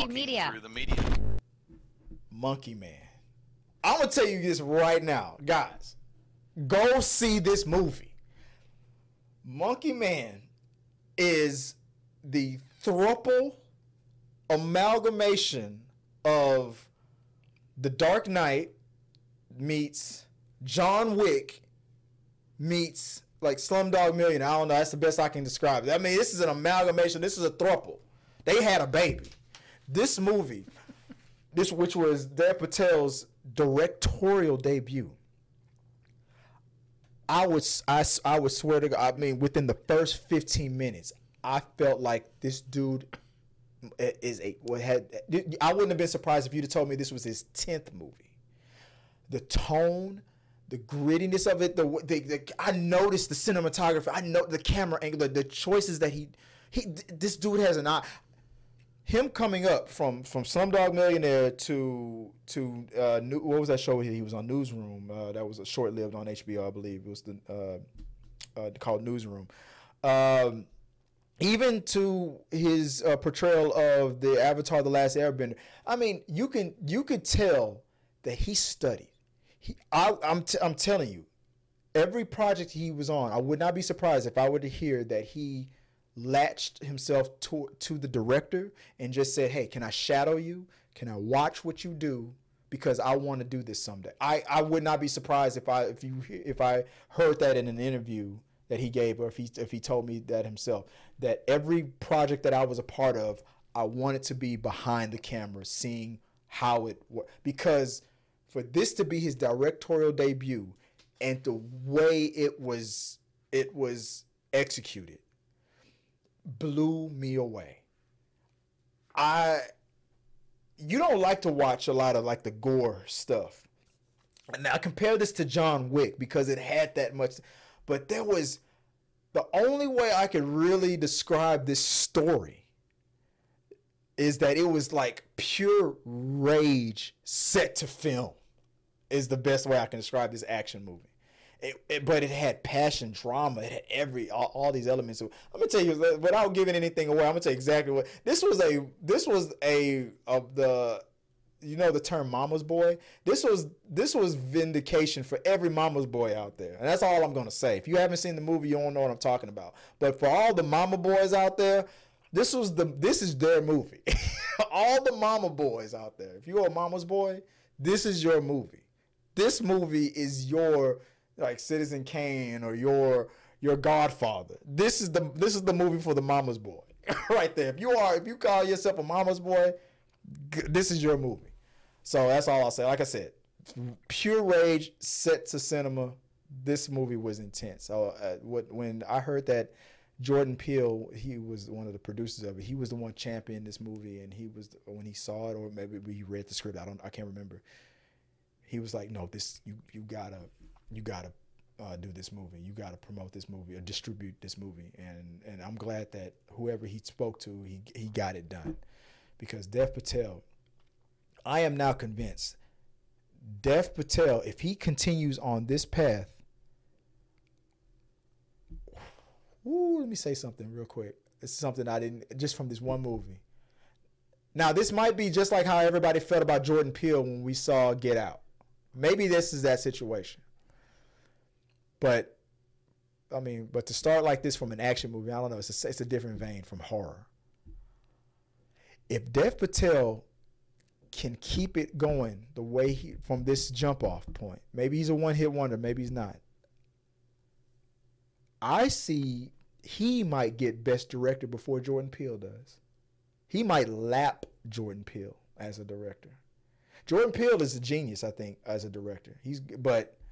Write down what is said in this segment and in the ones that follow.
media. Through the media. Monkey Man. I'm going to tell you this right now. Guys, go see this movie. Monkey Man is the thruple amalgamation of The Dark Knight meets John Wick meets like Slumdog Millionaire. I don't know. That's the best I can describe it. I mean, this is an amalgamation. This is a thruple. They had a baby. This movie, which was Dev Patel's directorial debut, I would swear to God, I mean, within the first 15 minutes, I felt like this dude I wouldn't have been surprised if you'd have told me this was his 10th movie. The tone, the grittiness of it, I noticed the cinematography, I know the camera angle, the choices that this dude has an eye. Him coming up from Slumdog Millionaire to what was that show he was on? Newsroom. That was a short-lived on HBO, I believe. It was called Newsroom. Even to his portrayal of the Avatar: The Last Airbender. I mean, you could tell that he studied. I'm telling you, every project he was on, I would not be surprised if I were to hear that he latched himself to the director and just said, hey, can I shadow you? Can I watch what you do? Because I want to do this someday. I would not be surprised if I heard that in an interview that he gave, or if he told me that himself, that every project that I was a part of, I wanted to be behind the camera, seeing how it worked. Because for this to be his directorial debut and the way it was executed blew me away. You don't like to watch a lot of like the gore stuff. Now I compare this to John Wick because it had that much, but there was the only way I could really describe this story is that it was like pure rage set to film is the best way I can describe this action movie. But it had passion, drama. It had all these elements. I'm gonna tell you, without giving anything away, I'm gonna tell you exactly what this was of the, you know, the term "mama's boy." This was vindication for every mama's boy out there, and that's all I'm gonna say. If you haven't seen the movie, you don't know what I'm talking about. But for all the mama boys out there, this is their movie. All the mama boys out there, if you're a mama's boy, this is your movie. This movie is your, like, Citizen Kane or your Godfather. This is the movie for the mama's boy right there. If you call yourself a mama's boy, this is your movie. So that's all I'll say. Like I said, pure rage set to cinema. This movie was intense. So when I heard that Jordan Peele, he was one of the producers of it, he was the one championing this movie, and he was, when he saw it, or maybe he read the script, I can't remember. He was like, no, you gotta do this movie. You gotta promote this movie or distribute this movie. And I'm glad that whoever he spoke to, he got it done. Because Dev Patel, I am now convinced, Dev Patel, if he continues on this path, let me say something real quick. It's something I didn't, just from this one movie. Now, this might be just like how everybody felt about Jordan Peele when we saw Get Out. Maybe this is that situation. But, I mean, to start like this from an action movie, I don't know, it's a different vein from horror. If Dev Patel can keep it going the way from this jump off point, maybe he's a one-hit wonder, maybe he's not. I see he might get Best Director before Jordan Peele does. He might lap Jordan Peele as a director. Jordan Peele is a genius, I think, as a director. But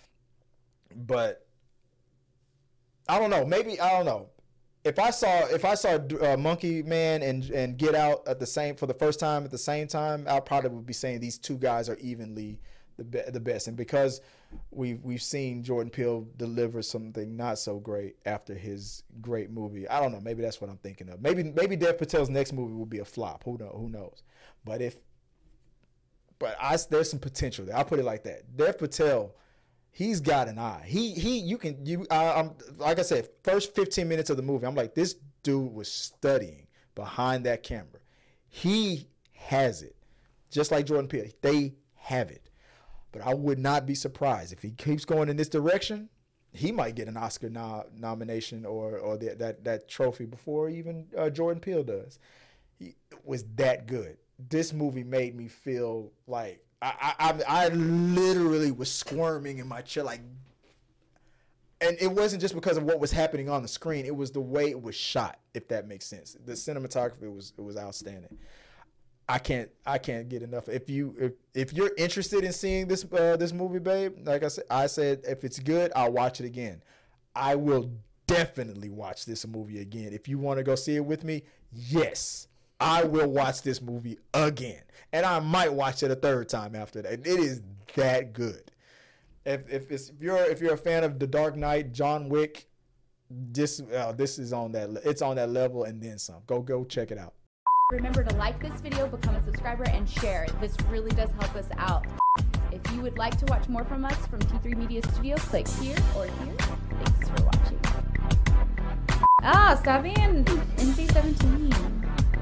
I don't know. Maybe, I don't know. If I saw Monkey Man and Get Out for the first time at the same time, I probably would be saying these two guys are evenly the best. And because we've seen Jordan Peele deliver something not so great after his great movie, I don't know. Maybe that's what I'm thinking of. Maybe Dev Patel's next movie will be a flop. Who knows? But there's some potential there. I'll put it like that. Dev Patel, he's got an eye. I'm like I said, first 15 minutes of the movie, I'm like, this dude was studying behind that camera. He has it. Just like Jordan Peele, they have it. But I would not be surprised if he keeps going in this direction. He might get an Oscar nomination or that trophy before even Jordan Peele does. He was that good. This movie made me feel like I literally was squirming in my chair, like, and it wasn't just because of what was happening on the screen. It was the way it was shot, if that makes sense. The cinematography was outstanding. I can't get enough. If you're interested in seeing this movie, babe, like I said, if it's good, I'll watch it again. I will definitely watch this movie again. If you want to go see it with me, yes, I will watch this movie again, and I might watch it a third time after that. It is that good. If you're a fan of The Dark Knight, John Wick, this is on that. It's on that level and then some. Go check it out. Remember to like this video, become a subscriber, and share it. This really does help us out. If you would like to watch more from us from T3 Media Studio, click here or here. Thanks for watching. Stop being NC-17.